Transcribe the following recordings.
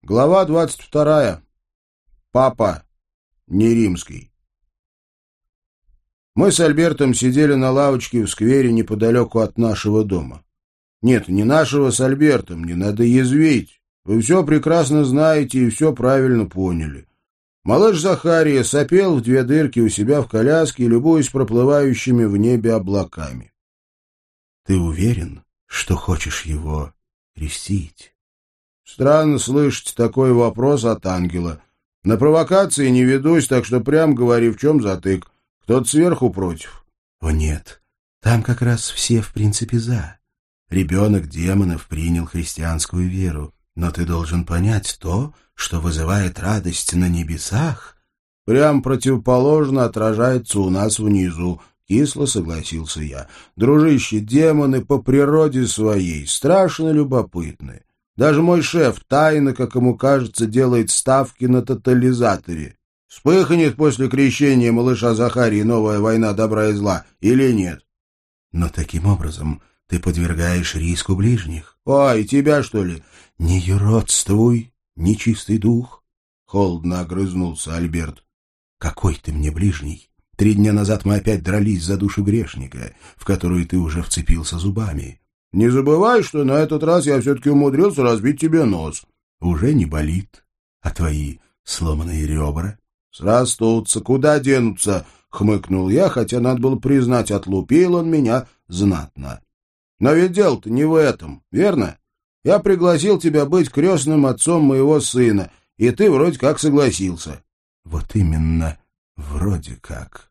Глава 22. Папа не римский. Мы с Альбертом сидели на лавочке в сквере неподалеку от нашего дома. Нет, не нашего с Альбертом, не надо язвить. Вы все прекрасно знаете и все правильно поняли. Малыш Захария сопел в две дырки у себя в коляске, любуясь проплывающими в небе облаками. Ты уверен, что хочешь его крестить? Странно слышать такой вопрос от ангела. На провокации не ведусь, так что прям говори, в чем затык. Кто-то сверху против. О нет, там как раз все в принципе за. Ребенок демонов принял христианскую веру, но ты должен понять то, что вызывает радость на небесах. Прям противоположно отражается у нас внизу. Кисло согласился я. Дружище, демоны по природе своей страшно любопытны. Даже мой шеф тайно, как ему кажется, делает ставки на тотализаторе. Вспыхнет после крещения малыша Захарии новая война добра и зла или нет? Но таким образом ты подвергаешь риску ближних. И тебя, что ли? Не юродствуй, нечистый дух. Холодно огрызнулся Альберт. Какой ты мне ближний? 3 дня назад мы опять дрались за душу грешника, в которую ты уже вцепился зубами. Не забывай, что на этот раз я все-таки умудрился разбить тебе нос. Уже не болит. А твои сломанные ребра? Срастутся, куда денутся, хмыкнул я, хотя надо было признать, отлупил он меня знатно. Но ведь дело-то не в этом, верно? Я пригласил тебя быть крестным отцом моего сына, и ты вроде как согласился. Вот именно, вроде как.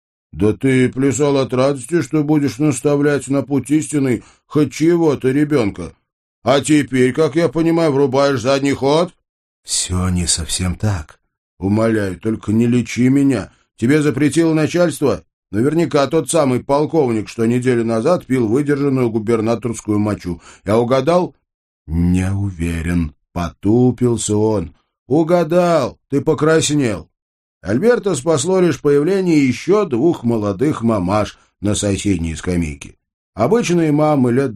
Да ты плясал от радости, что будешь наставлять на путь истинный хоть чего-то ребенка. А теперь, как я понимаю, врубаешь задний ход? Все не совсем так. Умоляю, только не лечи меня. Тебе запретило начальство? Наверняка тот самый полковник, что неделю назад пил выдержанную губернаторскую мочу. Я угадал? Не уверен. Потупился он. Угадал, ты покраснел. Альберта спасло лишь появление еще 2 молодых мамаш на соседней скамейке. Обычные мамы лет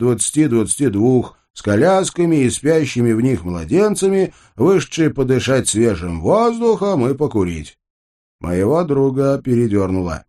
20-22, с колясками и спящими в них младенцами, вышедшие подышать свежим воздухом и покурить. Моего друга передернуло.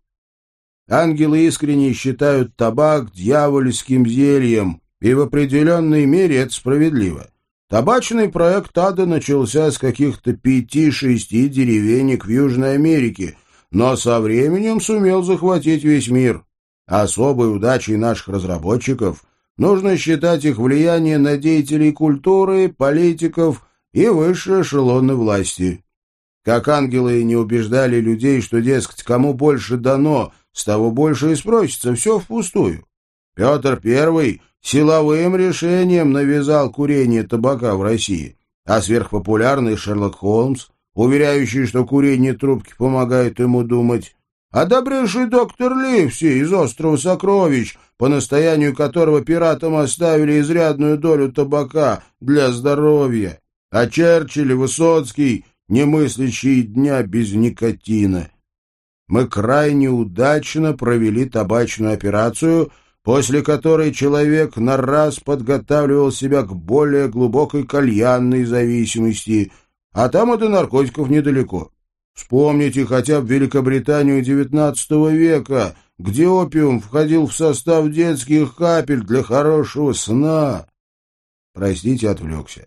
Ангелы искренне считают табак дьявольским зельем, и в определенной мере это справедливо. Табачный проект ада начался с каких-то 5-6 деревенек в Южной Америке, но со временем сумел захватить весь мир. Особой удачей наших разработчиков нужно считать их влияние на деятелей культуры, политиков и высшие эшелоны власти. Как ангелы не убеждали людей, что, дескать, кому больше дано, с того больше и спросится, все впустую. Петр I силовым решением навязал курение табака в России, а сверхпопулярный Шерлок Холмс, уверяющий, что курение трубки помогает ему думать, а добрейший доктор Ливси из «Острова сокровищ», по настоянию которого пиратам оставили изрядную долю табака для здоровья, а Черчилль и Высоцкий, не мыслящие дня без никотина. Мы крайне удачно провели табачную операцию, после которой человек на раз подготавливал себя к более глубокой кальянной зависимости, а там и до наркотиков недалеко. Вспомните хотя бы Великобританию XIX века, где опиум входил в состав детских капель для хорошего сна. Простите, отвлекся.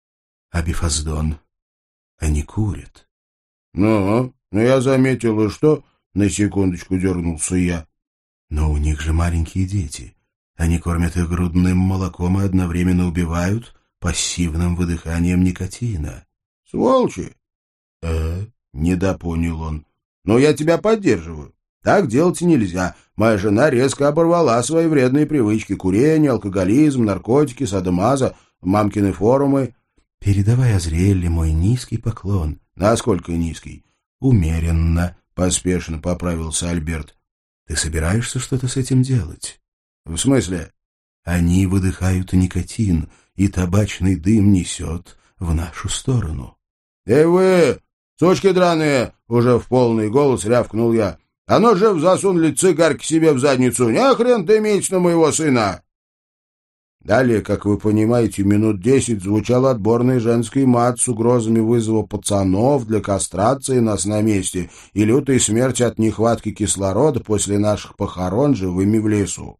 А Бифаздон? Они курят. Ну, я заметил, и что? На секундочку дернулся я. Но у них же маленькие дети. Они кормят их грудным молоком и одновременно убивают пассивным выдыханием никотина. Сволочи! Недопонял он. Но я тебя поддерживаю. Так делать нельзя. Моя жена резко оборвала свои вредные привычки. Курение, алкоголизм, наркотики, садомаза, мамкины форумы. Передавай Азриэлле мой низкий поклон. Насколько низкий? Умеренно, поспешно поправился Альберт. Ты собираешься что-то с этим делать? В смысле? Они выдыхают никотин, и табачный дым несет в нашу сторону. Эй вы, сучки драные! Уже в полный голос рявкнул я. А ну же засунули цигарки себе в задницу. Не хрен ты меч на моего сына! Далее, как вы понимаете, минут 10 звучал отборный женский мат с угрозами вызова пацанов для кастрации нас на месте и лютой смерти от нехватки кислорода после наших похорон живыми в лесу.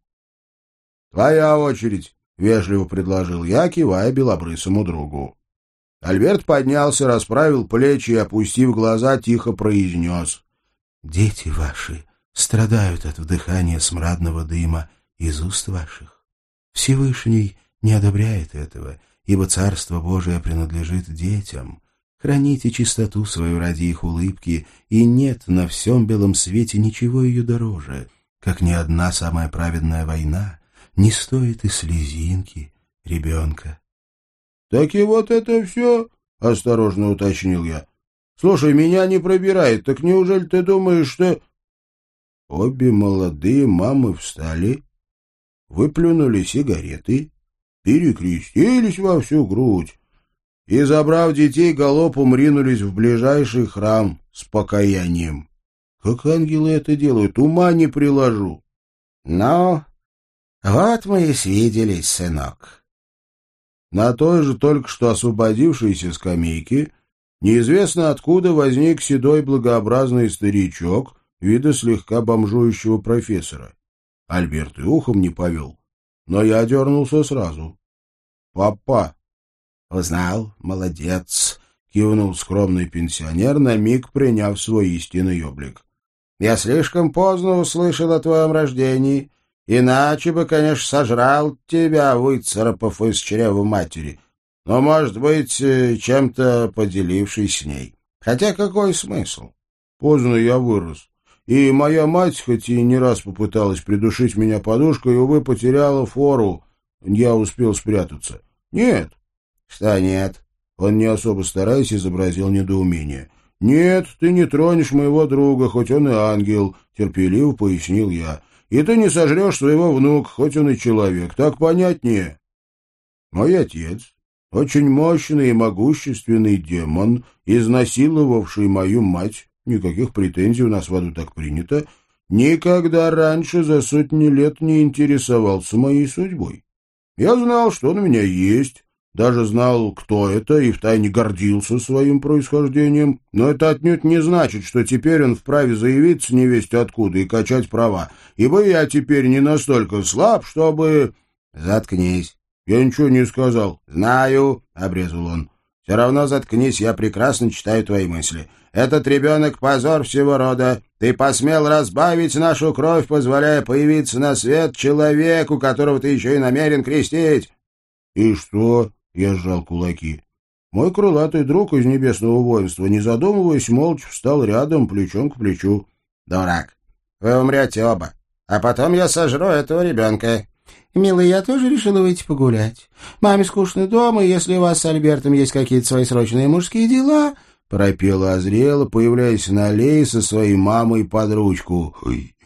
«Твоя очередь», — вежливо предложил я, кивая белобрысому другу. Альберт поднялся, расправил плечи и, опустив глаза, тихо произнес: «Дети ваши страдают от вдыхания смрадного дыма из уст ваших. Всевышний не одобряет этого, ибо Царство Божие принадлежит детям. Храните чистоту свою ради их улыбки, и нет на всем белом свете ничего ее дороже, как ни одна самая праведная война не стоит и слезинки ребенка». «Так и вот это все?» — осторожно уточнил я. «Слушай, меня не пробирает, так неужели ты думаешь, что...» Обе молодые мамы встали, выплюнули сигареты, перекрестились во всю грудь и, забрав детей, галопом ринулись в ближайший храм с покаянием. Как ангелы это делают, ума не приложу. «Ну, вот мы и свиделись, сынок». На той же только что освободившейся скамейке неизвестно откуда возник седой благообразный старичок, вида слегка бомжующего профессора. Альберт и ухом не повел, но я дернулся сразу. «Папа!» «Узнал? Молодец!» — кивнул скромный пенсионер, на миг приняв свой истинный облик. «Я слишком поздно услышал о твоем рождении, иначе бы, конечно, сожрал тебя, выцарапав из чрева матери, но, может быть, чем-то поделившись с ней. Хотя какой смысл?» «Поздно я вырос. И моя мать, хоть и не раз попыталась придушить меня подушкой, увы, потеряла фору. Я успел спрятаться». «Нет». «Что нет?» Он, не особо стараясь, изобразил недоумение. «Нет, ты не тронешь моего друга, хоть он и ангел», — терпеливо пояснил я. «И ты не сожрешь своего внука, хоть он и человек. Так понятнее». Мой отец, очень мощный и могущественный демон, изнасиловавший мою мать, никаких претензий, у нас в аду так принято, никогда раньше за сотни лет не интересовался моей судьбой. Я знал, что он у меня есть, даже знал, кто это, и втайне гордился своим происхождением, но это отнюдь не значит, что теперь он вправе заявиться невесть откуда и качать права, ибо я теперь не настолько слаб, чтобы... «Заткнись». Я ничего не сказал. «Знаю», — обрезал он. «Все равно заткнись, я прекрасно читаю твои мысли. Этот ребенок — позор всего рода. Ты посмел разбавить нашу кровь, позволяя появиться на свет человеку, которого ты еще и намерен крестить». «И что?» — я сжал кулаки. Мой крылатый друг из небесного воинства, не задумываясь, молча встал рядом, плечом к плечу. «Дурак, вы умрете оба, а потом я сожру этого ребенка». «Милый, я тоже решила выйти погулять. Маме скучно дома, и если у вас с Альбертом есть какие-то свои срочные мужские дела...» Пропела Азриэла, появляясь на аллее со своей мамой под ручку. «Ой,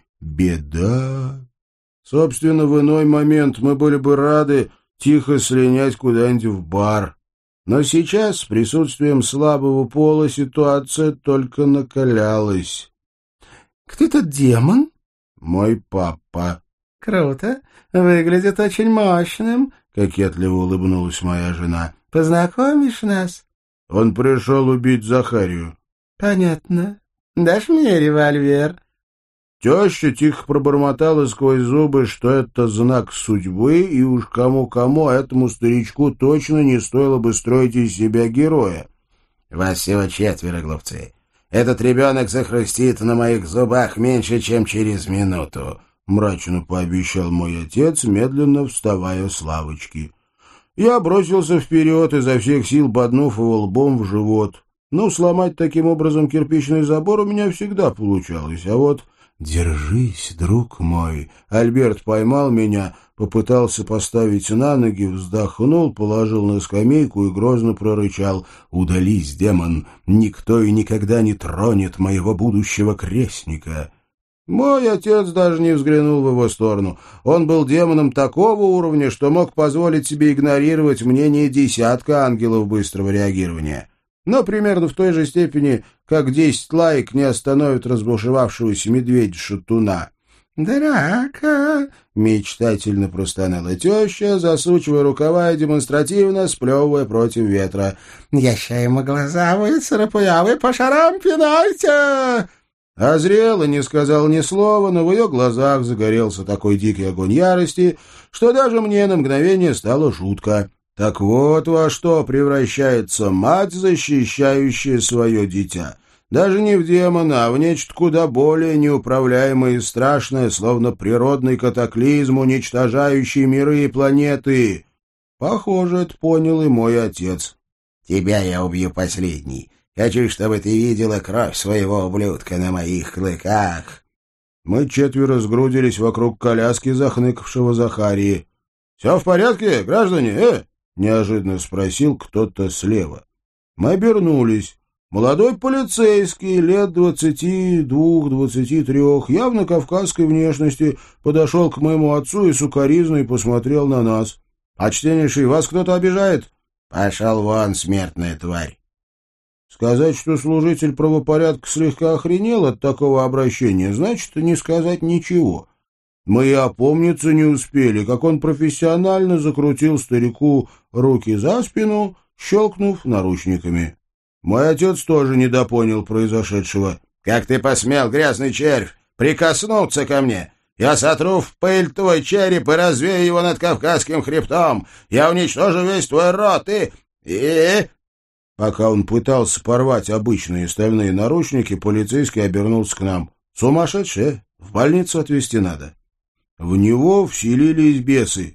беда!» Собственно, в иной момент мы были бы рады тихо слинять куда-нибудь в бар. Но сейчас с присутствием слабого пола ситуация только накалялась. «Кто тот демон?» «Мой папа». «Круто. Выглядит очень мощным», — кокетливо улыбнулась моя жена. «Познакомишь нас?» «Он пришел убить Захарию». «Понятно. Дашь мне револьвер?» Теща тихо пробормотала сквозь зубы, что это знак судьбы, и уж кому-кому, а этому старичку точно не стоило бы строить из себя героя. «Вас всего 4, глупцы. Этот ребенок захрустит на моих зубах меньше, чем через минуту», — мрачно пообещал мой отец, медленно вставая с лавочки. Я бросился вперед, изо всех сил боднув его лбом в живот. Ну, сломать таким образом кирпичный забор у меня всегда получалось, а вот... «Держись, друг мой!» Альберт поймал меня, попытался поставить на ноги, вздохнул, положил на скамейку и грозно прорычал: «Удались, демон! Никто и никогда не тронет моего будущего крестника!» Мой отец даже не взглянул в его сторону. Он был демоном такого уровня, что мог позволить себе игнорировать мнение десятка ангелов быстрого реагирования. Но примерно в той же степени, как 10 лаек не остановят разбушевавшегося медведя-шатуна. «Драка!» — мечтательно простонала теща, засучивая рукава и демонстративно сплевывая против ветра. «Я ща ему глаза выцарапаю, а вы по шарам пинайте!» Азриэла не сказал ни слова, но в ее глазах загорелся такой дикий огонь ярости, что даже мне на мгновение стало жутко. Так вот во что превращается мать, защищающая свое дитя. Даже не в демона, а в нечто куда более неуправляемое и страшное, словно природный катаклизм, уничтожающий миры и планеты. Похоже, это понял и мой отец. «Тебя я убью последний. Хочу, чтобы ты видела кровь своего ублюдка на моих клыках». Мы четверо сгрудились вокруг коляски захныкавшего Захарии. «Все в порядке, граждане, — неожиданно спросил кто-то слева. Мы обернулись. Молодой полицейский, лет 22-23, явно кавказской внешности, подошел к моему отцу и сукоризной посмотрел на нас. «Почтеннейший, вас кто-то обижает?» «Пошел вон, смертная тварь!» Сказать, что служитель правопорядка слегка охренел от такого обращения, значит не сказать ничего. Мы и опомниться не успели, как он профессионально закрутил старику руки за спину, щелкнув наручниками. Мой отец тоже недопонял произошедшего. «Как ты посмел, грязный червь, прикоснуться ко мне? Я сотру в пыль твой череп и развею его над Кавказским хребтом. Я уничтожу весь твой род и...» Пока он пытался порвать обычные стальные наручники, полицейский обернулся к нам. «Сумасшедший, в больницу отвезти надо». В него вселились бесы.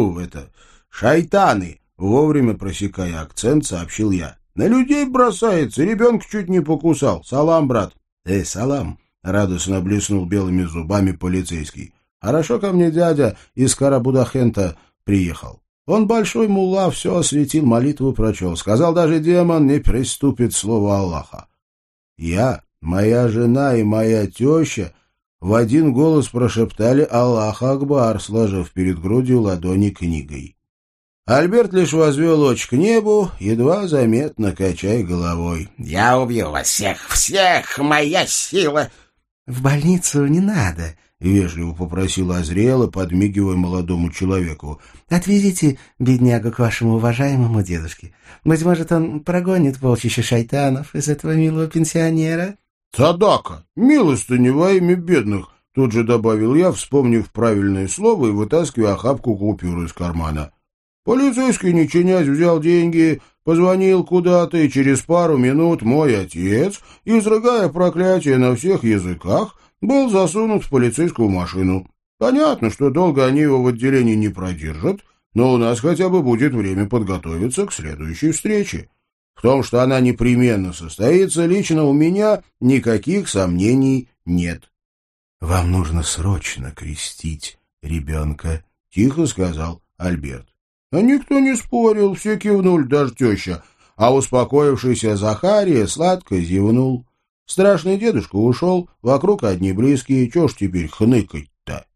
Шайтаны, вовремя просекая акцент, сообщил я. На людей бросается, ребенка чуть не покусал. Салам, брат. Салам, радостно блеснул белыми зубами полицейский. Хорошо ко мне дядя из Карабудахента приехал. Он большой мулла, все осветил, молитву прочел. Сказал, даже демон не приступит слово Аллаха. Я, моя жена и моя теща в один голос прошептали «Аллах Акбар», сложив перед грудью ладони книгой. Альберт лишь возвел очи к небу, едва заметно качая головой. «Я убью вас всех, моя сила!» «В больницу не надо», — вежливо попросила Азриэла, подмигивая молодому человеку. «Отвезите беднягу к вашему уважаемому дедушке. Быть может, он прогонит полчища шайтанов из этого милого пенсионера». «Садака, милостыня во имя бедных», — тут же добавил я, вспомнив правильное слово и вытаскивая охапку купюр из кармана. Полицейский, не чинясь, взял деньги, позвонил куда-то, и через пару минут мой отец, изрыгая проклятие на всех языках, был засунут в полицейскую машину. Понятно, что долго они его в отделении не продержат, но у нас хотя бы будет время подготовиться к следующей встрече. В том, что она непременно состоится, лично у меня никаких сомнений нет. — Вам нужно срочно крестить ребенка, — тихо сказал Альберт. А никто не спорил, все кивнули, даже теща, а успокоившийся Захария сладко зевнул. Страшный дедушка ушел, вокруг одни близкие, чё ж теперь хныкать-то?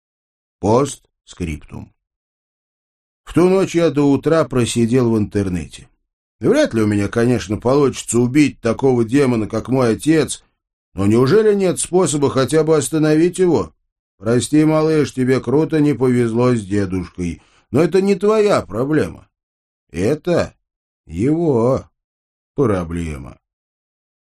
Постскриптум. В ту ночь я до утра просидел в интернете. Вряд ли у меня, конечно, получится убить такого демона, как мой отец, но неужели нет способа хотя бы остановить его? Прости, малыш, тебе круто не повезло с дедушкой, но это не твоя проблема. Это его проблема.